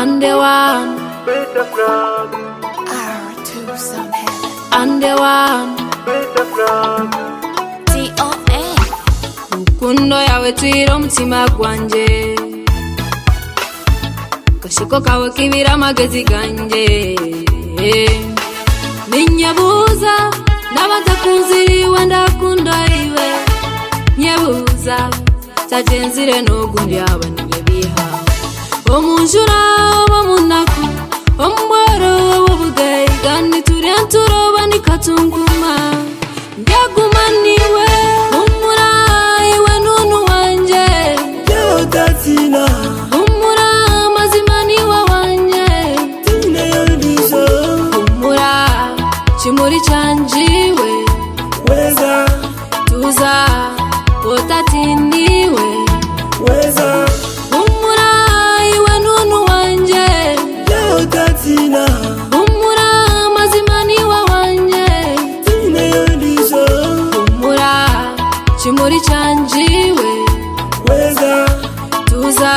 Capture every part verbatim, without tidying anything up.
and the one Better flag, R two some heaven. and the one better flag. D O A. rukundo yawe twira mutima gwanje kashiko kawe kibira amagezi ganje ninyabuza n'abatakunziriwe ndakunda iwe nyabuza tajenzire nogundi abaninye biha omunjura omunaku omwaro obugayi gani turianturoba nikatunguma ndagumaniwe umura iwe nunu wanje Yo tatina, umura mazimaniwe wanje tina yondiso. umura chimuri chanjiwe Weza, tuza potatiniwe weza. umura iwe nunu wanje Yo tatina, umura mazimaniwe wanje tina yondiso. umura chimuri chanjiwe Weza, tuza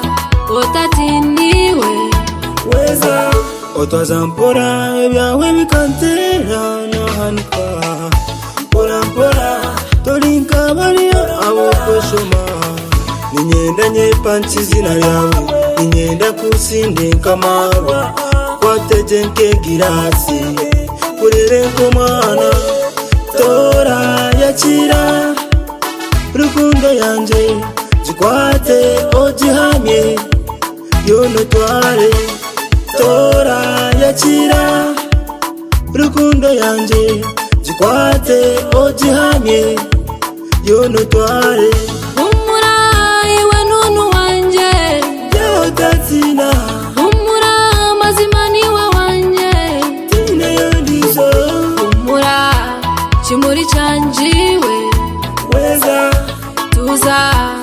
potatiniwe weza. Otwazampora ebyawe bikantera nahanika. Mpora mpora tolinka baliyo abokwesoma. Ninyenda nyepanchi zina lyawe, ninyenda kusindika marwa. Kwateje nke girasi, kurere nkomwana. Tora yakira rukundo yanje, jikwate ojihamye yonotware. Tora yakira rukundo yanje, jikwate ojihamye yonotware. umura iwe nunu wanje Yo tatina, umura mazimaniwe wanje tina yondiso. umura chimuri chanjiwe Weza, tuza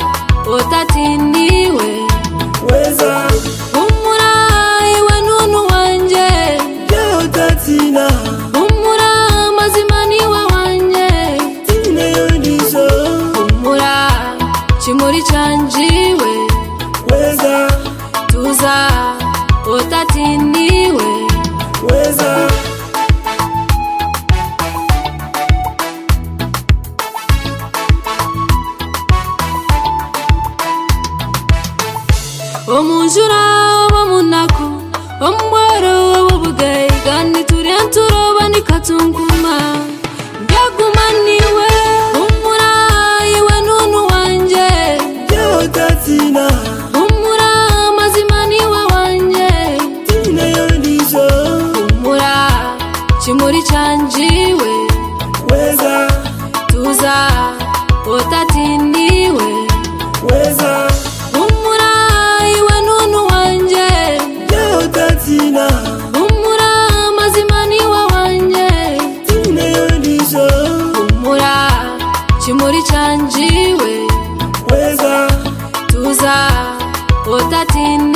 potatiniwe weza. umura iwe nunu wanje Yo tatina, umura mazimaniwe wanje tina yondiso. umura chimuri chanjiwe Weza, tuza potatiniwe weza. omunjura omunaku omwaro obugayi gani turianturoba nikatunguma ndagumaniwe umura iwe nunu wanje Yo tatina, umura mazimaniwe wanje tina yondiso. umura chimuri chanjiwe Weza, tuza potatiniwe weza. umura iwe nunu wanje Yo tatina, umura mazimaniwe wanje tina yondiso. umura chimuri chanjiwe Weza, tuza potatiniwe